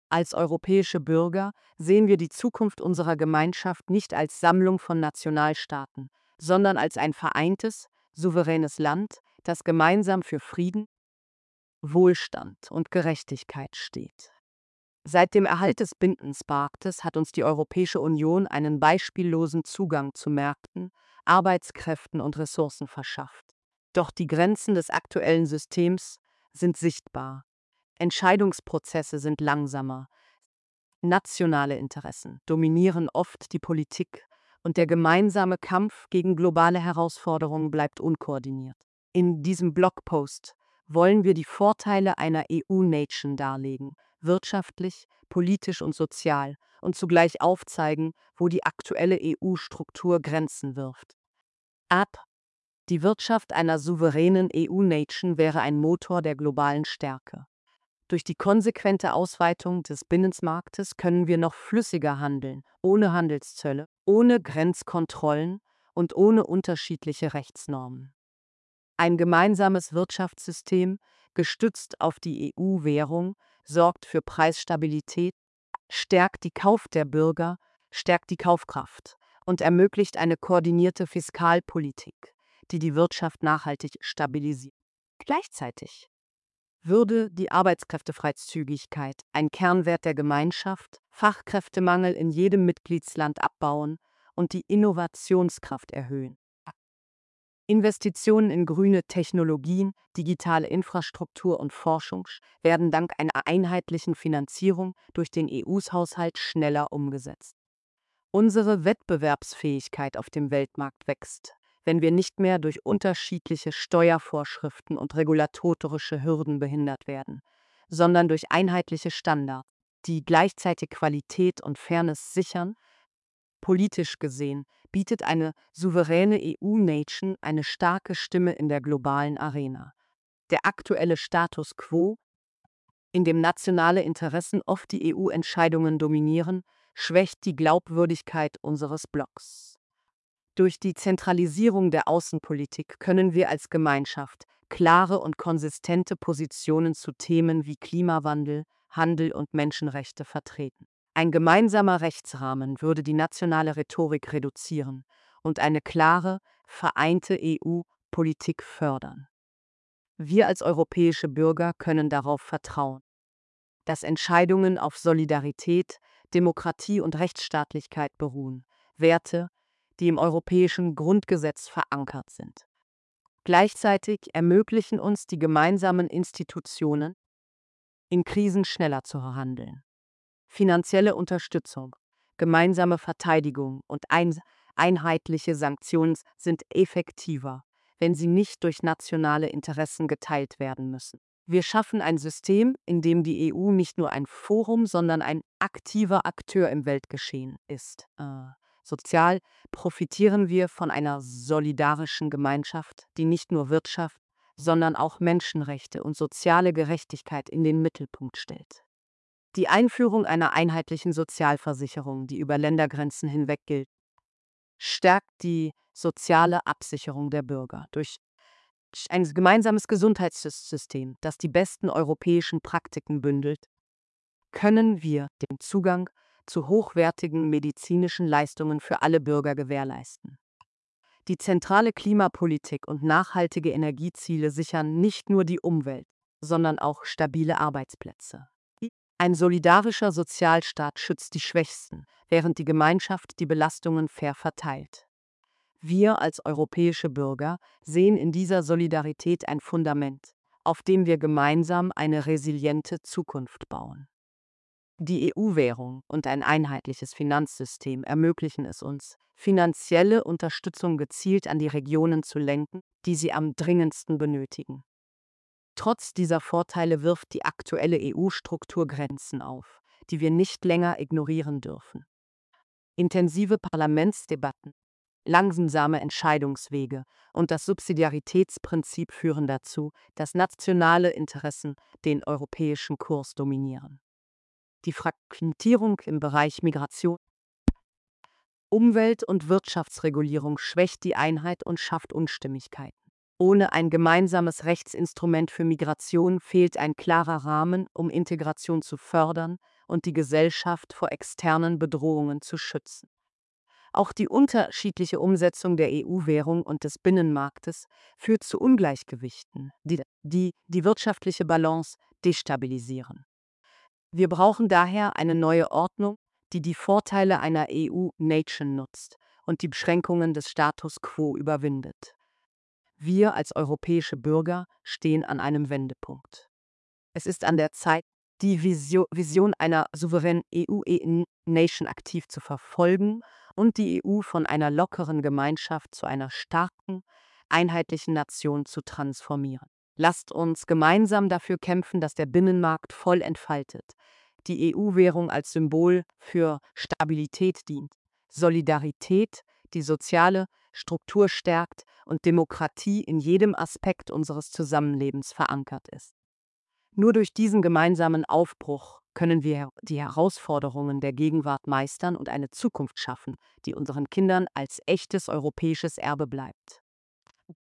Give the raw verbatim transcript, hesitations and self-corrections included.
Als europäische Bürger sehen wir die Zukunft unserer Gemeinschaft nicht als Sammlung von Nationalstaaten, sondern als ein vereintes, souveränes Land, das gemeinsam für Frieden, Wohlstand und Gerechtigkeit steht. Seit dem Erhalt des Binnenmarktes hat uns die Europäische Union einen beispiellosen Zugang zu Märkten, Arbeitskräften und Ressourcen verschafft. Doch die Grenzen des aktuellen Systems sind sichtbar. Entscheidungsprozesse sind langsamer. Nationale Interessen dominieren oft die Politik und der gemeinsame Kampf gegen globale Herausforderungen bleibt unkoordiniert. In diesem Blogpost wollen wir die Vorteile einer E U-Nation darlegen, wirtschaftlich, politisch und sozial, und zugleich aufzeigen, wo die aktuelle E U-Struktur Grenzen wirft. Ab. Die Wirtschaft einer souveränen E U-Nation wäre ein Motor der globalen Stärke. Durch die konsequente Ausweitung des Binnenmarktes können wir noch flüssiger handeln, ohne Handelszölle, ohne Grenzkontrollen und ohne unterschiedliche Rechtsnormen. Ein gemeinsames Wirtschaftssystem, gestützt auf die E U-Währung, sorgt für Preisstabilität, stärkt die Kauf der Bürger, stärkt die Kaufkraft und ermöglicht eine koordinierte Fiskalpolitik, die die Wirtschaft nachhaltig stabilisiert. Gleichzeitig würde die Arbeitskräftefreizügigkeit, ein Kernwert der Gemeinschaft, Fachkräftemangel in jedem Mitgliedsland abbauen und die Innovationskraft erhöhen. Investitionen in grüne Technologien, digitale Infrastruktur und Forschung werden dank einer einheitlichen Finanzierung durch den E U-Haushalt schneller umgesetzt. Unsere Wettbewerbsfähigkeit auf dem Weltmarkt wächst, wenn wir nicht mehr durch unterschiedliche Steuervorschriften und regulatorische Hürden behindert werden, sondern durch einheitliche Standards, die gleichzeitig Qualität und Fairness sichern. Politisch gesehen bietet eine souveräne E U-Nation eine starke Stimme in der globalen Arena. Der aktuelle Status quo, in dem nationale Interessen oft die E U-Entscheidungen dominieren, schwächt die Glaubwürdigkeit unseres Blocks. Durch die Zentralisierung der Außenpolitik können wir als Gemeinschaft klare und konsistente Positionen zu Themen wie Klimawandel, Handel und Menschenrechte vertreten. Ein gemeinsamer Rechtsrahmen würde die nationale Rhetorik reduzieren und eine klare, vereinte E U-Politik fördern. Wir als europäische Bürger können darauf vertrauen, dass Entscheidungen auf Solidarität, Demokratie und Rechtsstaatlichkeit beruhen, Werte, die im europäischen Grundgesetz verankert sind. Gleichzeitig ermöglichen uns die gemeinsamen Institutionen, in Krisen schneller zu handeln. Finanzielle Unterstützung, gemeinsame Verteidigung und ein, einheitliche Sanktionen sind effektiver, wenn sie nicht durch nationale Interessen geteilt werden müssen. Wir schaffen ein System, in dem die E U nicht nur ein Forum, sondern ein aktiver Akteur im Weltgeschehen ist. Äh, sozial profitieren wir von einer solidarischen Gemeinschaft, die nicht nur Wirtschaft, sondern auch Menschenrechte und soziale Gerechtigkeit in den Mittelpunkt stellt. Die Einführung einer einheitlichen Sozialversicherung, die über Ländergrenzen hinweg gilt, stärkt die soziale Absicherung der Bürger. Durch ein gemeinsames Gesundheitssystem, das die besten europäischen Praktiken bündelt, können wir den Zugang zu hochwertigen medizinischen Leistungen für alle Bürger gewährleisten. Die zentrale Klimapolitik und nachhaltige Energieziele sichern nicht nur die Umwelt, sondern auch stabile Arbeitsplätze. Ein solidarischer Sozialstaat schützt die Schwächsten, während die Gemeinschaft die Belastungen fair verteilt. Wir als europäische Bürger sehen in dieser Solidarität ein Fundament, auf dem wir gemeinsam eine resiliente Zukunft bauen. Die E U-Währung und ein einheitliches Finanzsystem ermöglichen es uns, finanzielle Unterstützung gezielt an die Regionen zu lenken, die sie am dringendsten benötigen. Trotz dieser Vorteile wirft die aktuelle E U-Struktur Grenzen auf, die wir nicht länger ignorieren dürfen. Intensive Parlamentsdebatten, langsame Entscheidungswege und das Subsidiaritätsprinzip führen dazu, dass nationale Interessen den europäischen Kurs dominieren. Die Fragmentierung im Bereich Migration, Umwelt- und Wirtschaftsregulierung schwächt die Einheit und schafft Unstimmigkeiten. Ohne ein gemeinsames Rechtsinstrument für Migration fehlt ein klarer Rahmen, um Integration zu fördern und die Gesellschaft vor externen Bedrohungen zu schützen. Auch die unterschiedliche Umsetzung der E U-Währung und des Binnenmarktes führt zu Ungleichgewichten, die die, die wirtschaftliche Balance destabilisieren. Wir brauchen daher eine neue Ordnung, die die Vorteile einer E U-Nation nutzt und die Beschränkungen des Status quo überwindet. Wir als europäische Bürger stehen an einem Wendepunkt. Es ist an der Zeit, die Visio- Vision einer souveränen E U-Nation aktiv zu verfolgen und die E U von einer lockeren Gemeinschaft zu einer starken, einheitlichen Nation zu transformieren. Lasst uns gemeinsam dafür kämpfen, dass der Binnenmarkt voll entfaltet, die E U-Währung als Symbol für Stabilität dient, Solidarität, die soziale Struktur stärkt und Demokratie in jedem Aspekt unseres Zusammenlebens verankert ist. Nur durch diesen gemeinsamen Aufbruch können wir die Herausforderungen der Gegenwart meistern und eine Zukunft schaffen, die unseren Kindern als echtes europäisches Erbe bleibt.